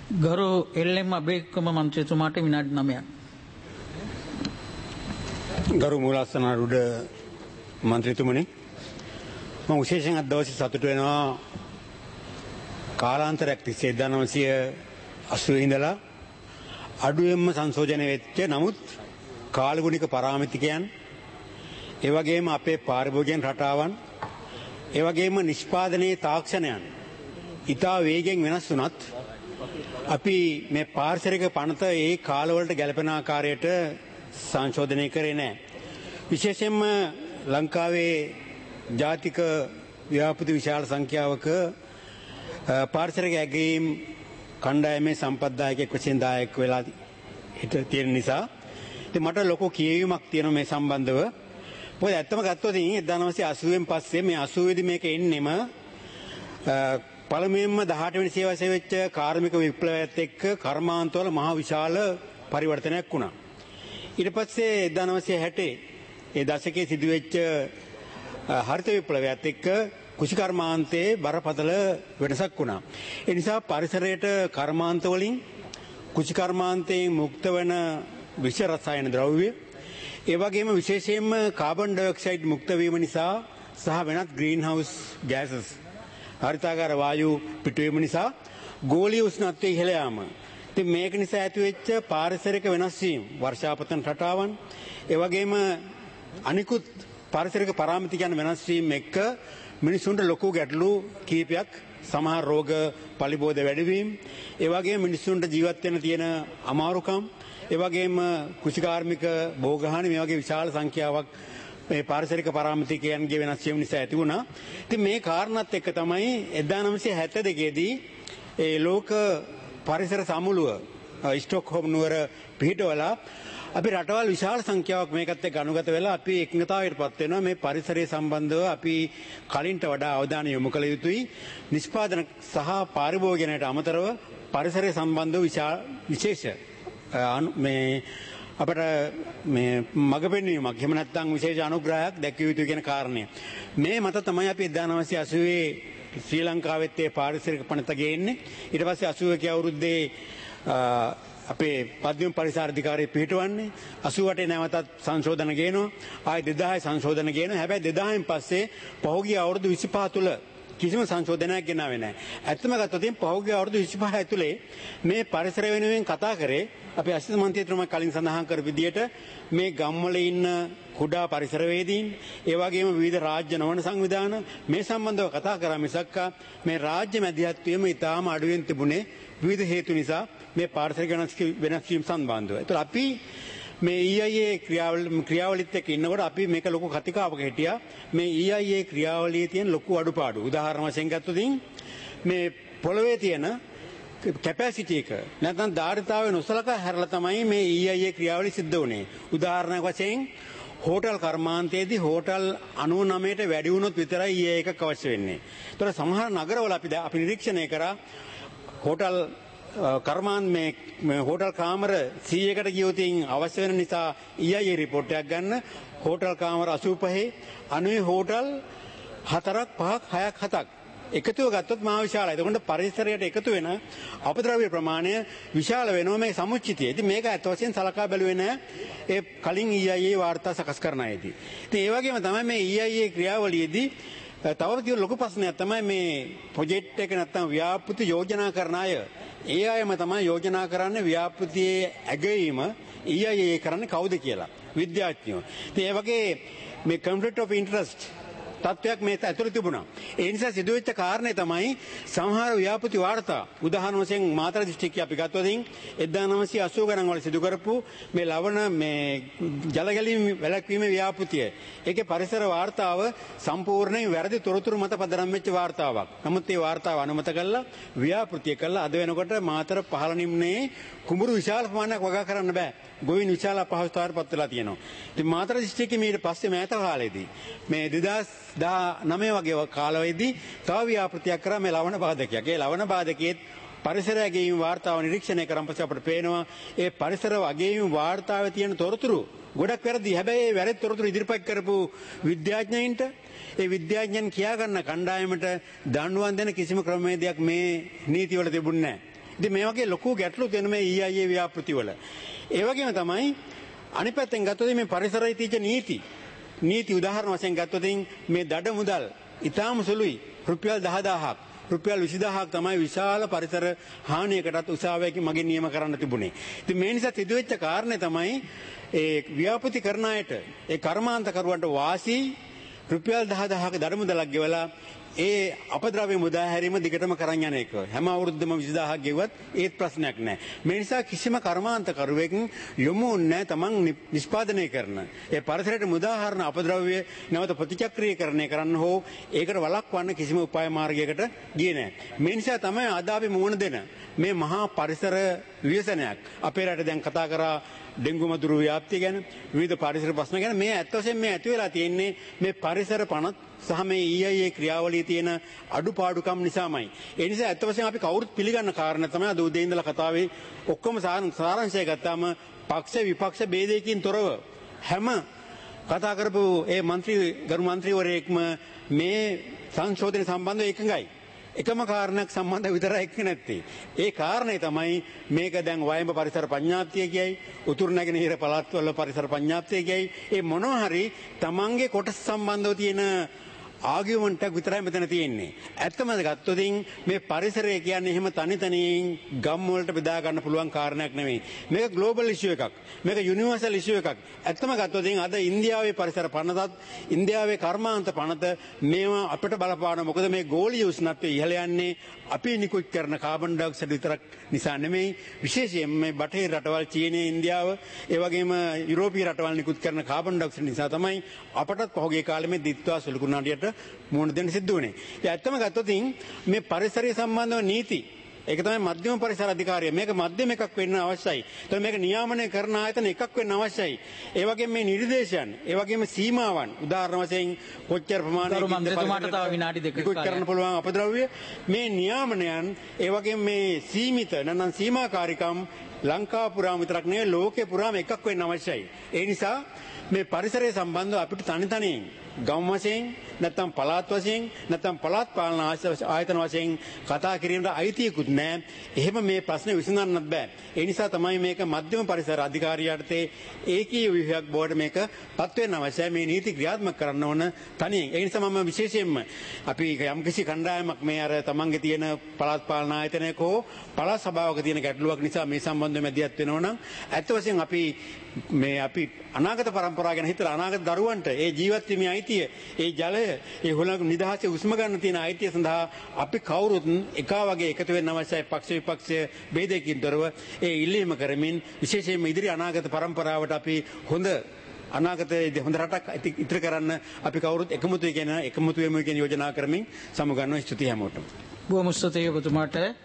ගරු එල්.එම්. අබේක්‍රම මන්ත්‍රීතුමාට විනාඩි 9ක්. ගරු මූලස්ථානාරූඪ මන්ත්‍රීතුමනි, මම විශේෂයෙන් අද දවසේ සතුටු වෙනවා කාලාන්තරයක් තිස්සේ 1980 ඉඳලා අඩුවෙන්ම සංශෝධනය වෙච්ච නමුත් කාලගුණික පරාමිතිකයන්, ඒ වගේම අපේ පාරිභෝගික රටාවන්, ඒ වගේම නිෂ්පාදනයේ තාක්ෂණයන් ඉතා වේගෙන් වෙනස් වුණත් අපි මේ පාරිසරික පනත ඒ කාලවලට ගැලපෙන ආකාරයට සංශෝධනය කරේ නැහැ. විශේෂයෙන්ම ලංකාවේ ජාතික ව්‍යාපෘති විශාල සංඛ්‍යාවක පාරිසරික ඇගයීම් කණ්ඩායමේ සම්පත්දායකයෙක් වශයෙන් දායක වෙලා තියෙන නිසා ඉතින් මට ලොකු කියවීමක් තියෙනවා මේ සම්බන්ධව. මොකද ඇත්තම ගත්තොත් 1980න් පස්සේ මේ 80 දී මේක එන්නෙම පළමුවෙන්ම 18 වෙනි සේවය වෙච්ච කාර්මික විප්ලවයත් එක්ක කර්මාන්තවල මහ විශාල පරිවර්තනයක් වුණා. ඊට පස්සේ 1960 ඒ දශකයේ සිදුවෙච්ච හරිත විප්ලවයත් එක්ක කුෂිකර්මාන්තයේ බරපතල වෙනසක් වුණා. ඒ නිසා පරිසරයට කර්මාන්ත වලින් කුෂිකර්මාන්තයෙන් මුක්ත වෙන විෂ රසායන ද්‍රව්‍ය, ඒ වගේම විශේෂයෙන්ම කාබන් ඩයොක්සයිඩ් මුක්ත වීම නිසා සහ වෙනත් ග්‍රීන් හවුස් ගෑසස් හරිතාගාර වායු පිටවීම නිසා ගෝලීය උෂ්ණත්වය ඉහළ යාම. ඉතින් මේක නිසා ඇතිවෙච්ච පාරිසරික වෙනස් වීම, වර්ෂාපතන රටාවන්, ඒ වගේම අනිකුත් පාරිසරික පරාමිතිකයන් වෙනස් වීම එක්ක මිනිසුන්ට ලොකු ගැටලු කීපයක්, සමහර රෝග පලිබෝධ වැඩිවීම, ඒ වගේම මිනිසුන්ට ජීවත් වෙන්න තියෙන අමාරුකම්, ඒ වගේම කෘෂිකාර්මික භෝගහානි, මේ වගේ විශාල සංඛ්‍යාවක් මේ පාරිසරික පරාමිතිකයන්ගේ වෙනස් වීම නිසා ඇති වුණා. ඉතින් මේ කාරණාත් එක්ක තමයි 1972 දී ඒ ලෝක පරිසර සමුළුව ස්ටොක්හෝම් නුවර පිහිටවලා අපි රටවල් විශාල සංඛ්‍යාවක් මේකත් එක්ක අනුගත වෙලා අපි එකඟතාවයටපත් වෙනවා මේ පරිසරය සම්බන්ධව අපි කලින්ට වඩා අවධානය යොමු කළ යුතුයි. නිෂ්පාදන සහ පාරිභෝගිකයට අමතරව පරිසරය සම්බන්ධව විශේෂ මේ අපට මේ මඟ පෙන්වීමක්, එහෙම නැත්නම් විශේෂ අනුග්‍රහයක් දැක්විය යුතු කියන කාරණය. මේ මත තමයි අපි 1980 ශ්‍රී ලංකාවෙත් ඒ පාරිසරික පනත ගේන්නේ. ඊට පස්සේ 81 අවුරුද්දේ අපේ පද්‍යම පරිසර අධිකාරිය පිහිටවන්නේ. 88 නැවතත් සංශෝධන ගේනවා. ආයි 2000 සංශෝධන ගේනවා. හැබැයි 2000න් පස්සේ පහුගිය අවුරුදු 25 තුල කිසිම සංශෝධනයක් ගෙනාවේ නැහැ. ඇත්තම ගත්තොත් පහුගිය අවුරුදු 25 ඇතුලේ මේ පරිසර වෙනුවෙන් කතා කරේ අපි අසිත මන්ත්‍රීතුමා කලින් සඳහන් කර විදියට මේ ගම්වල ඉන්න කුඩා පරිසරවේදීන්, ඒ වගේම විවිධ රාජ්‍ය නොවන සංවිධාන මේ සම්බන්ධව කතා කරා මිසක් මේ රාජ්‍ය මැදිහත්වීම ඉතාම අඩුවෙන් තිබුණේ විවිධ හේතු නිසා මේ පාරිසරික වෙනස් වීම සම්බන්ධව. ඒතර අපි මේ EIA ක්‍රියාවලියත් එක්ක ඉන්නකොට අපි මේක ලොකු කතිකාවක හිටියා. මේ EIA ක්‍රියාවලියේ තියෙන ලොකු අඩුපාඩු උදාහරණ වශයෙන් ගත්තොත් මේ පොළවේ තියෙන කැපැසිටි එක නැත්නම් ධාරිතාවය නොසලකා හැරලා තමයි මේ EIA ක්‍රියාවලිය සිද්ධ වුණේ. උදාහරණයක් වශයෙන් හෝටල් කර්මාන්තයේදී හෝටල් 99ට වැඩි වුණොත් විතරයි EIA එකක් අවශ්‍ය වෙන්නේ. ඒතර සමහර නගරවල අපි නිරීක්ෂණය කරා හෝටල් කර්මාන් මේ හෝටල් කාමර 100කට ගියොත් අවශ්‍ය වෙන නිසා EIA රිපෝට් එකක් ගන්න හෝටල් කාමර 85 90 හෝටල් 4ක් 5ක් 6ක් 7ක් එකතුව ගත්තොත් මහා විශාලයි. එතකොට පරිසරයට එකතු වෙන අපද්‍රව්‍ය ප්‍රමාණය විශාල වෙනවා මේ සමුච්චිතය. ඉතින් මේක අත් වශයෙන් සලකා බැලුවේ නැහැ ඒ කලින් EIA වාර්තා සකස් කරන අයදී. ඉතින් ඒ වගේම තමයි මේ EIA ක්‍රියාවලියේදී තව තියෙන ලොකු ප්‍රශ්නයක් තමයි මේ ප්‍රොජෙක්ට් එක නැත්තම් ව්‍යාපෘති යෝජනා කරන අය. ඒ අයම තමයි යෝජනා කරන්නේ ව්‍යාපෘතියේ ඇගයීම EIA කරන්නේ කවුද කියලා. විද්‍යාඥයෝ. ඉතින් ඒ වගේ මේ conflict of interest තත්වයක් මේ ඇතුළේ තිබුණා. ඒ නිසා සිදුවෙච්ච කාරණේ තමයි සමහර ව්‍යාපෘති වාර්තා උදාහරණ වශයෙන් මාතර දිස්ත්‍රික්කය අපි ගත්තොත් 1980 ගණන් වල සිදු කරපු මේ ලවණ මේ ජල ගැලීම් වැළැක්වීම ව්‍යාපෘතිය. ඒකේ පරිසර වාර්තාව සම්පූර්ණයෙන් වැරදි තොරතුරු මත පදනම් වෙච්ච වාර්තාවක්. නමුත් මේ වාර්තාව අනුමත කළා ව්‍යාපෘතිය කළා අද වෙනකොට මාතර පහළ නිම්නයේ කුඹුරු විශාල ප්‍රමාණයක් වගා කරන්න බෑ. ගොවින් විශාල අපහසුතාවයට පත් වෙලා තියෙනවා. ඉතින් මාතර දිස්ත්‍රික්කයේ ඊට පස්සේ මෑත කාලේදී මේ 2019 වගේ කාලෙදී තව ව්‍යාපෘතියක් කරා මේ ලවණ බාධකයක්. ඒ ලවණ බාධකයේ පරිසර අගයීම් වාර්තාව නිරීක්ෂණය කරන් පස්සේ අපිට පේනවා ඒ පරිසර අගයීම් වාර්තාවේ තියෙන තොරතුරු ගොඩක් වැරදි. හැබැයි ඒ වැරදි තොරතුරු ඉදිරිපත් කරපු විද්‍යාඥයින්ට ඒ විද්‍යාඥයන් කියා ගන්න කණ්ඩායමට දඬුවම් දෙන කිසිම ක්‍රමවේදයක් මේ නීතිවල තිබුණේ නැහැ. ඉතින් මේ වගේ ලොකු ගැටලු තියෙන මේ EIA ව්‍යාපෘතිවල. ඒ වගේම තමයි අනිත් පැත්තෙන් ගත්තොත් මේ පරිසරය තීජ නීති උදාහරණ වශයෙන් ගත්තොත් මේ දඩ මුදල් ඊටාම සුළුයි. රුපියල් 10000ක් රුපියල් 20000ක් තමයි විශාල පරිසර හානියකටත් උසාවියකින් මගින් නියම කරන්න තිබුණේ. ඉතින් මේ නිසා සිදුවෙච්ච කාරණේ තමයි ඒ ව්‍යාපෘති කරන අයට ඒ කර්මාන්තකරුවන්ට වාසි රුපියල් 10000ක දඩ මුදලක් ගෙවලා ඒ අපද්‍රව්‍ය මුදා හැරීම දිගටම කරන් යන එක. හැම අවුරුද්දම 20000ක් ගෙවුවත් ඒත් ප්‍රශ්නයක් නැහැ. මේ නිසා කිසිම කර්මාන්තකරුවෙක් යොමු නැහැ තමන් නිෂ්පාදනය කරන ඒ පරිසරයට මුදා හරින අපද්‍රව්‍ය නැවත ප්‍රතිචක්‍රීයකරණය කරන්න හෝ ඒකට වළක්වන්න කිසිම උපාය මාර්ගයකට ගියේ නැහැ. මේ නිසා තමයි අද අපි මුහුණ දෙන මේ මහා පරිසර ව්‍යසනයක් අපේ රටේ දැන් කතා කරා ඩෙන්ගු මදුරු ව්‍යාප්තිය ගැන විවිධ පරිසර ප්‍රශ්න ගැන මේ ඇත්ත වශයෙන්ම මේ ඇති වෙලා තියෙන්නේ මේ පරිසර පනත් සහ මේ EIA ක්‍රියාවලියේ තියෙන අඩුපාඩුකම් නිසාමයි. ඒ නිසා ඇත්ත වශයෙන්ම අපි කවුරුත් පිළිගන්න කාරණා තමයි අද උදේ ඉඳලා කතාවේ ඔක්කොම සාරාංශය ගත්තාම පක්ෂ විපක්ෂ ભેදයකින් තොරව හැම කතා කරපු ඒ ගරු මන්ත්‍රීවරයෙක්ම මේ සංශෝධන සම්බන්ධව එකඟයි. එකම කාරණයක් සම්බන්ධ විතරයි එක්ක නැත්තේ. ඒ කාරණේ තමයි මේක දැන් වයඹ පරිසර පඤ්ඤාප්තිය කියයි, උතුරු නැගෙනහිර පළාත්වල පරිසර පඤ්ඤාප්තිය කියයි. ඒ මොනවා හරි තමන්ගේ කොටස සම්බන්ධව තියෙන ආගියුමන්ට් එක විතරයි මෙතන තියෙන්නේ. ඇත්තම ගත්තොත් මේ පරිසරය කියන්නේ එහෙම තනියෙන් ගම් වලට බෙදා ගන්න පුළුවන් කාරණයක් නෙමෙයි. මේක ග්ලෝබල් ඉෂුව එකක්. මේක යුනිවර්සල් ඉෂුව එකක්. ඇත්තම ගත්තොත් අද ඉන්දියාවේ පරිසර පනතත් ඉන්දියාවේ කර්මාන්ත පනත මේවා අපිට බලපාන. මොකද මේ ගෝලීය උෂ්ණත්වය ඉහළ යන්නේ අපි නිකුත් කරන කාබන් ඩයොක්සයිඩ් විතරක් නිසා නෙමෙයි. විශේෂයෙන් මේ බටහිර රටවල් චීනය, ඉන්දියාව, ඒ වගේම යුරෝපීය රටවල් නිකුත් කරන කාබන් ඩයොක්සයිඩ් නිසා තමයි අපටත් පහුගිය කාලේ මේ දිත්වා සුළු කුණාඩියට මුහුණ දෙන්න සිද්ධ වුණේ. ඒ ඇත්තම ගත්තොත් මේ පරිසරය සම්බන්ධව නීති ඒක තමයි මධ්‍යම පරිසර අධිකාරිය. මේක මධ්‍යම එකක් වෙන්න අවශ්‍යයි. ඒතකොට මේක නියාමනය කරන ආයතන එකක් වෙන්න අවශ්‍යයි. ඒ වගේම මේ නිර්දේශයන්, ඒ වගේම සීමාවන් උදාහරණ වශයෙන් කොච්චර ප්‍රමාණයකින් කරන්න පුළුවන් අපද්‍රව්‍ය මේ නියාමනයන්, ඒ වගේම මේ සීමිත නැත්නම් සීමාකාරීකම් ලංකාව පුරාම විතරක් නෙවෙයි ලෝකේ පුරාම එකක් වෙන්න අවශ්‍යයි. ඒ නිසා මේ පරිසරය සම්බන්ධව අපිට තනියෙන් ගම් වශයෙන් නැත්නම් පළාත් වශයෙන් නැත්නම් පළාත් පාලන ආයතන වශයෙන් කතා කිරීමට අයිතියකුත් නැහැ. එහෙම මේ ප්‍රශ්නේ විසඳන්නත් බෑ. ඒ නිසා තමයි මේක මධ්‍යම පරිසර අධිකාරියටතේ ඒකීය විභාග බෝඩ් මේක පත් වෙන්න අවශ්‍යයි. මේ නීති ක්‍රියාත්මක කරන්න ඕන තනියෙන්. ඒ නිසා මම විශේෂයෙන්ම අපි යම්කිසි කණ්ඩායමක් මේ අර තමන්ගේ තියෙන පළාත් පාලන ආයතනයක හෝ පළාත් සභාවක තියෙන ගැටලුවක් නිසා මේ සම්බන්ධව මැදිහත් වෙනවා නම් ඇත්ත වශයෙන් අපි අනාගත පරම්පරාව ගැන හිතලා අනාගත දරුවන්ට ඒ ජීවත් වීමේ අයිතිය, ඒ ජලය, ඒ හොළඟ නිදහසේ උස්ම ගන්න තියෙන අයිතිය සඳහා අපි කවුරුත් එකා වගේ එකතු වෙන්න අවශ්‍යයි. පක්ෂ විපක්ෂ ભેදයකින් තොරව ඒ ඉල්ලීම කරමින් විශේෂයෙන්ම ඉදිරි අනාගත පරම්පරාවට අපි හොඳ අනාගතයේ හොඳ රටක් ඉදිරි කරන්න අපි කවුරුත් එකමුතු වෙමු කියන යෝජනා කරමින් සමුගන්නවා. ස්තුතියි හැමෝටම. බොහොම ස්තුතියි ඔබතුමාට.